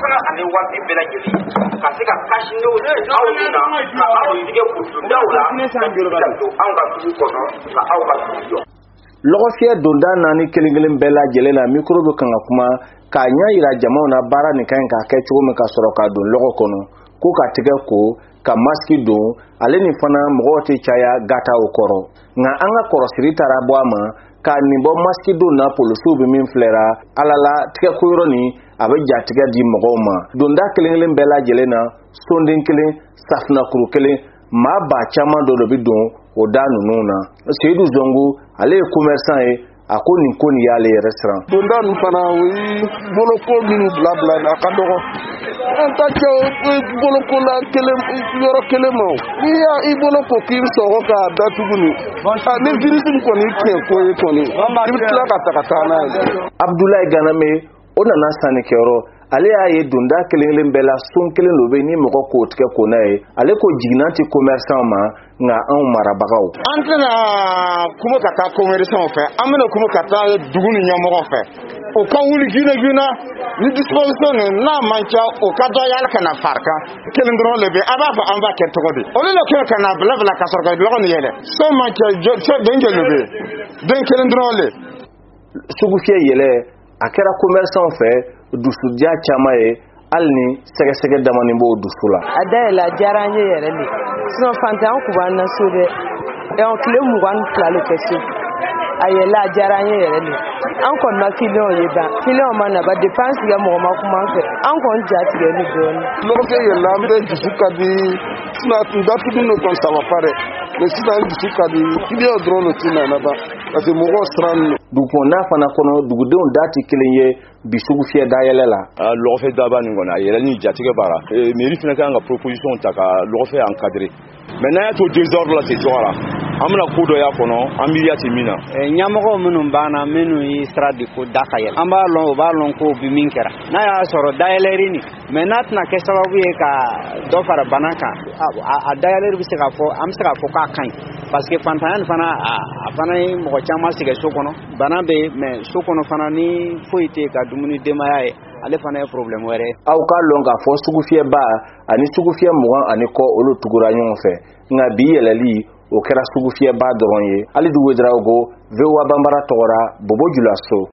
fana ani waati bɛɛ lajɛlen ka se ka kasi n'o aw kunna ka aw tigɛ kundaw la ka to anw ka dugu kɔnɔ ka aw ka dugu jɔ. Lɔgɔfiyɛ donda naani kelen-kelen bɛɛ lajɛlen na mikro bɛ kan ka kuma k'a ɲɛ yira jamaw na baara nin kan ka kɛ cogo min ka sɔrɔ ka don lɔgɔ kɔnɔ ko ka tigɛ ko ka maski don ale ni fana mɔgɔw tɛ caya gataw kɔrɔ nka an ka kɔrɔsiri taara bɔ a ma ka nin bɔ maski don na polisiw bɛ min filɛra alala tigɛ ko yɔrɔ ni a bɛ jatigɛ di mɔgɔw ma donda kelen-kelen bɛɛ lajɛlen na sonden kelen safinakuru kelen maa ba caman dɔ bɛ don o da ninnu na Seydou Zongo ale ye commerçant ye a ko nin ko nin y'ale yɛrɛ siran. Donda ninnu fana o ye boloko minnu bila a ka dɔgɔ an ta kɛ boloko la yɔrɔ kelen ma n'i y'a i bolo ko k'i bɛ sɔrɔ k'a datugu ni virus kɔni tiɲɛ ko ye kɔni i bɛ tila ka ta ka taa n'a ye. Abdoulaye Ganame o nana sannikɛyɔrɔ ale y'a ye donda kelen-kelen bɛɛ la son kelen dɔ bɛ ni mɔgɔ k'o tigɛ ko n'a ye ale ko jiginna tɛ commerçant ma nka anw marabagaw. An tɛna kuma ka taa commerçant fɛ an bɛna kuma ka taa dugu ni ɲɛmɔgɔ fɛ o ka wuli joona ni disposition n'a man ca o ka dɔ yala ka na farika kelen dɔrɔn le bɛ a b'a fɔ an b'a kɛ cogo di olu le kɛ ka na bila ka sɔrɔ ka lɔgɔ ni yɛlɛ so man ca den joli bɛ den kelen dɔrɔn le. Sugu fiyɛ yɛlɛ a kɛra commerçant fɛ dusudiya caman ye hali ni sɛgɛsɛgɛ damani b'o dusu la. A dayɛlɛ a diyara an ye yɛrɛ de sinon fantan an kun b'an na so dɛ tile 22 le kɛ so a yɛlɛ a diyara an ye yɛrɛ de an kɔni ma client ye ban client ma na ba dépense tigɛ mɔgɔ ma kuma an fɛ an kɔni ja tigɛ ni dɔɔni. Lɔgɔfiyɛ yɛlɛ an bɛ dusu ka di sinon tun datugu n'o kɔni ça va pas dɛ mais sisan dusu ka di client dɔrɔn de tɛ na ban parce que mɔgɔw siran don. Dugukɔnɔna fana kɔnɔ dugudenw da tɛ kelen ye bi sugu fiyɛ dayɛlɛ la. Lɔgɔfiyɛ daba nin kɔni a yɛlɛ ni jatigɛ b'ara mairie fana kan ka proposition ta ka lɔgɔfiyɛ encadrer mais n'a y'a to 2 heures la ten cogoya la an bɛna ko dɔ y'a kɔnɔ an miiriya tɛ min na. Ɲɛmɔgɔw minnu banna minnu ye sira di ko da ka yɛlɛ an b'a lɔn o b'a lɔn ko bi min kɛra n'a y'a sɔrɔ dayɛlɛri ni mais n'a tɛna kɛ sababu ye ka dɔ fara bana kan a dayɛlɛri bɛ se ka fɔ an bɛ se ka fɔ k'a ka ɲi parce que fantanya nin fana a fana ye mɔgɔ caman sɛgɛn so kɔnɔ bana bɛ yen mais so kɔnɔ fana ni foyi tɛ ka dumuni denbaya ye ale fana ye problème wɛrɛ ye. Aw k'a lɔn k'a fɔ sugufiyɛba ani sugufiyɛ 20 ani kɔ olu tugura ɲɔgɔn fɛ nka bi yɛlɛli o kɛra sugufiyɛba dɔrɔn ye. Ali Dugu Ouedraogo, VOA Bambara tɔgɔra Bobo Julaso.